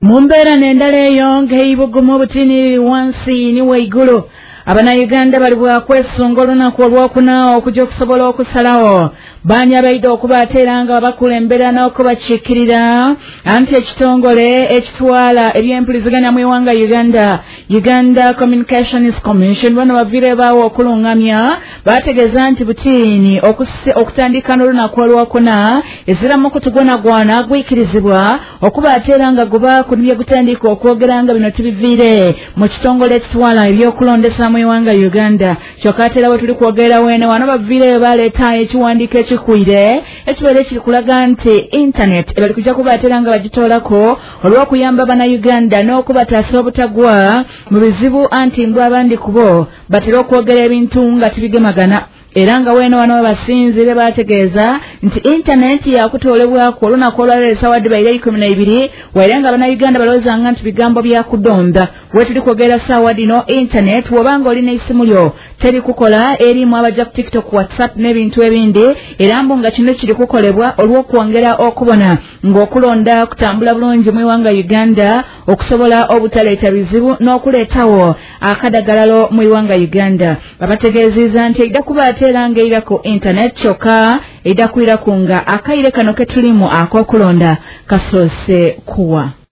Mumbera n'endala eyo ng'eibugumu obutini wansi ni waigulu Abanayuganda bali bwakwesonga olunaku olwokuna okujja okusobola okusalawo baanya baidde okubateera nga bakulembera n'okubakiikirira anti ekitongole ekitwala ebyempuliziganya mu iwanga Uganda Communications Commission bano bavire baawo okulungamya bategeeza nti butini okutandika n'olunaku olwokuna eziramu kutugwanagwana gwikirizibwa okubateera nga guba kunibye gutandika okwogera nga bino tubiviire mu kitongole ekitwala ebyokulondesa mu iwanga Uganda kyokatera bwe tuli kwogera wene wano bavire baleeta ekiwandiiko ekikwire ekibeera kiri kulaga nti internet ebali kujja kubateera nga bagitoolako olw'okuyamba Bannayuganda n'okubataasa obutagwa mu bizibu anti mbw abandi kubo batera okwogera ebintu nga tibigemagana era nga weno wano basinzire bategeeza nti internet yakutoolebwako olunaku olwaleero essaawa baire 12 waire nga Bannayuganda balowooza nga nti bigambo byakudonda wetuli kwogera ssaawa dino internet wobanga olina isimu lyo teri kukola erimu abajja ku TikTok, WhatsApp n'ebintu ebindi era mbu nga kino kiri kukolebwa olw'okwongera okubona ng'okulonda kutambula bulungi mu iwanga Uganda okusobola obutaleeta bizibu n'okuleetawo akadagalalo mu iwanga Uganda. Babategeezezza nti edda kubateera ng'eira ku internet kyokka edda kwira ku nga akaire kano ke tulimu ak'okulonda kasoose kuwa.